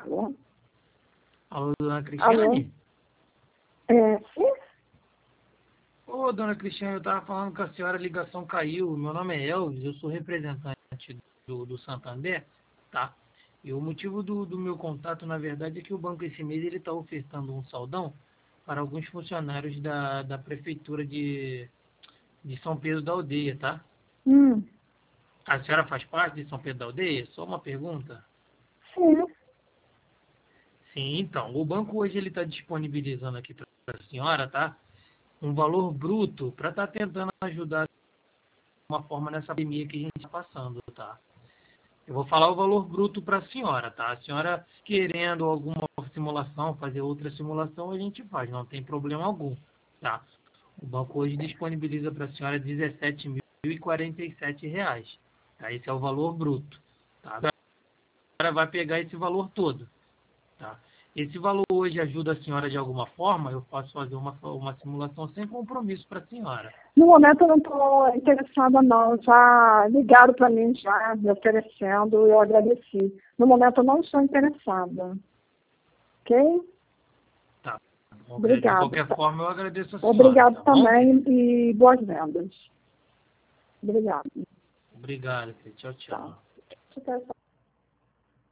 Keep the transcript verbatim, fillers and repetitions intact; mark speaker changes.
Speaker 1: Alô?
Speaker 2: Alô, dona Cristiane?
Speaker 1: Alô? É, sim?
Speaker 2: Ô, dona Cristiane, eu estava falando com a senhora, a ligação caiu. Meu nome é Elvis, eu sou representante do, do Santander, tá? E o motivo do, do meu contato, na verdade, é que o banco esse mês ele está ofertando um saldão para alguns funcionários da, da prefeitura de, de São Pedro da Aldeia, tá?
Speaker 1: Hum,
Speaker 2: A senhora faz parte de São Pedro da Aldeia? Só uma pergunta.
Speaker 1: sim.
Speaker 2: Sim, então, o banco hoje ele está disponibilizando aqui para a senhora, tá? Um valor bruto para estar tentando ajudar de uma forma nessa pandemia que a gente está passando, tá? Eu vou falar o valor bruto para a senhora, tá? A senhora querendo alguma simulação, fazer outra simulação, a gente faz, não tem problema algum, tá? O banco hoje disponibiliza para a senhora dezessete mil e quarenta e sete reais, tá? Esse é o valor bruto, tá? A senhora vai pegar esse valor todo, tá? Esse valor hoje ajuda a senhora de alguma forma, eu posso fazer uma, uma simulação sem compromisso para a senhora.
Speaker 1: No momento eu não estou interessada, não. Já ligaram para mim, já me oferecendo, eu agradeci. No momento eu não estou interessada. Ok?
Speaker 2: Tá. Ok. De
Speaker 1: Obrigado.
Speaker 2: qualquer forma, eu agradeço a senhora,
Speaker 1: Obrigado
Speaker 2: tá bom?
Speaker 1: também e boas vendas. Obrigado.
Speaker 2: Obrigado. Tchau,
Speaker 1: Tá.
Speaker 2: tchau.